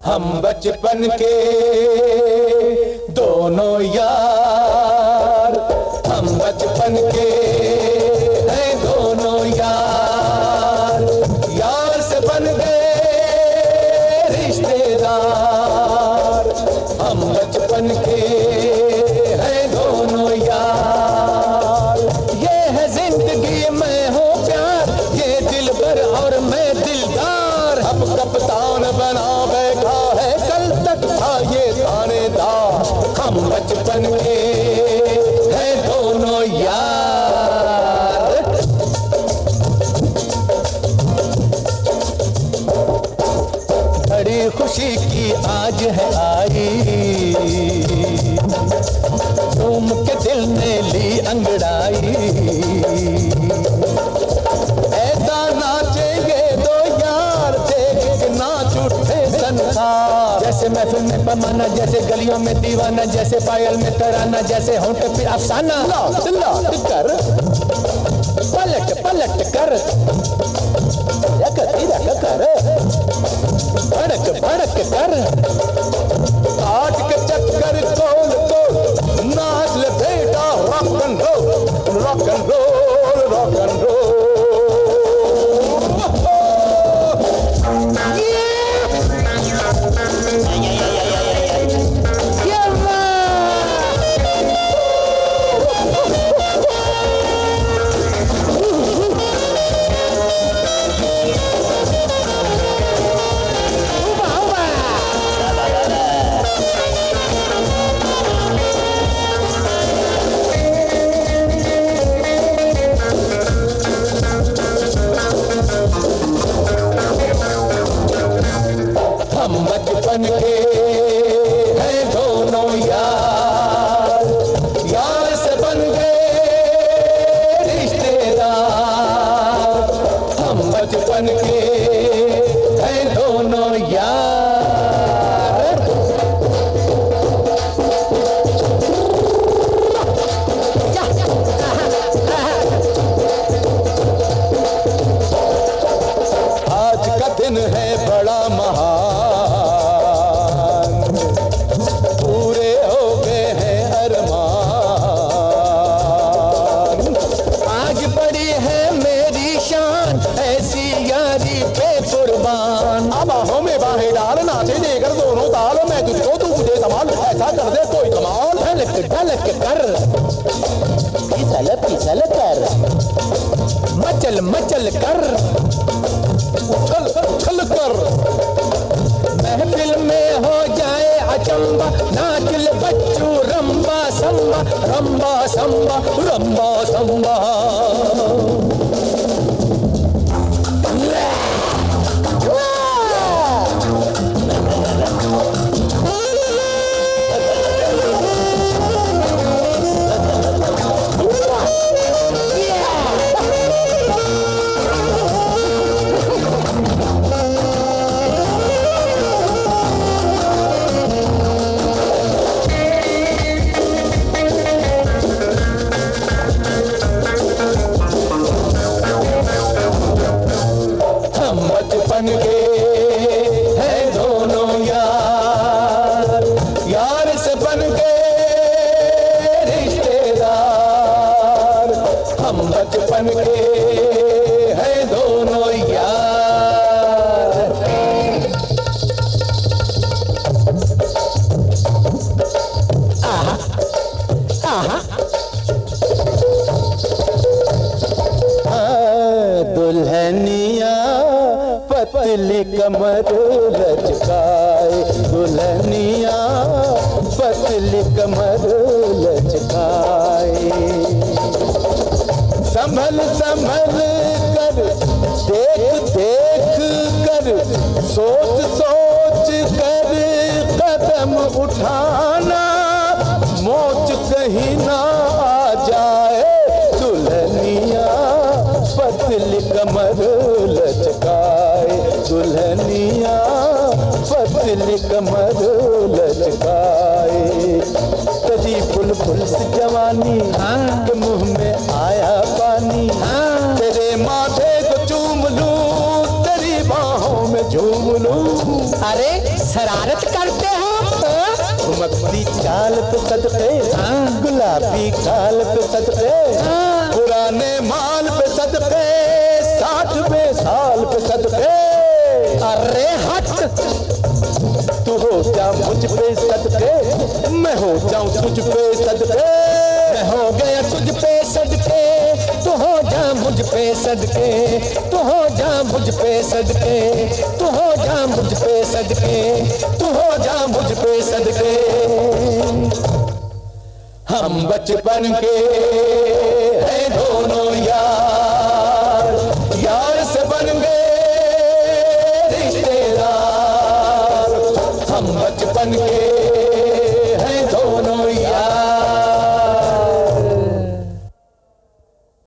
हम बचपन के दोनों यार, हम बचपन के हैं दोनों यार, यार से बन गए रिश्तेदार। हम बचपन के हैं दोनों यार, ये है जिंदगी मैं हूँ प्यार, ये दिलबर और मैं दिलदार। अब कप्तान बना बैठा है, कल तक था ये थानेदार। हम बचपन के हैं दोनों यार। बड़ी खुशी की आज है आई, झूम के दिल ने ली अंगड़ाई। ऐसा नाचेंगे दो यार, देख के नाच उठे संसार। जैसे महफिल में पैमाना, जैसे गलियों में दीवाना, जैसे पायल में तराना, जैसे होंठ पे अफसाना। लौट लौट कर, पलट पलट कर, रख कर, भड़क भड़क कर, काट के चक्कर तोल तोल, नाच ले बेटा rock and roll, rock and roll, rock and roll. हम बचपन के हैं दोनों यार, यार से बन गए रिश्तेदार। हम बचपन के हैं दोनों यार। आज का दिन है बड़ा महान, पूरे हो गए हैं अरमान। आज बड़ी है मेरी शान, ऐसी यारी पे कुर्बान। अब बाहों में बाहें डाल, नाचे देकर दोनों ताल, मैं तुझको तू मुझे संभाल, ऐसा कर दे कोई कमाल। ढलक ढलक कर, फिसल फिसल कर, मचल मचल कर, उछल उछल कर। महफिल में हो जाए अचंबा, नाच ले बच्चू रंबा संबा, रंबा संबा, रंबा संबा। बचपन के हैं दोनों यार, यार से बन गए रिश्तेदार। हम बचपन के हैं दोनों यार। आहा आहा, दुल्हनिया पतली कमर लचकाए, दुल्हनिया पतली कमर लचकाए। संभल संभल कर, देख देख कर, सोच सोच कर कदम उठाना, मोच कहीं ना आ जाए। दुल्हनिया पतली कमर लचकाए, दुल्हनिया पतली कमर लचकाए। तेरी बुलबुल सी जवानी के मुंह में आया पानी, तेरे माथे को चूम लूं, तेरी बाहों में झूम घूम लूं। अरे शरारत करते हो? मक्खी चाल पे सदके, गुलाबी गाल पे सदके, पुराने माल पे सदके, 60वें साल पे सदके। अरे हट, तू हो जा मुझ पे सदके, मैं हो जाऊं तुझ पे सदके। मैं हो गया तुझ पे सदके, तू हो जा मुझ पे सदके, तू हो जा मुझ पे सदके, तू हो जा मुझ पे सदके, तू हो जा मुझ पे सदके। हम बचपन के हैं दोनों यार,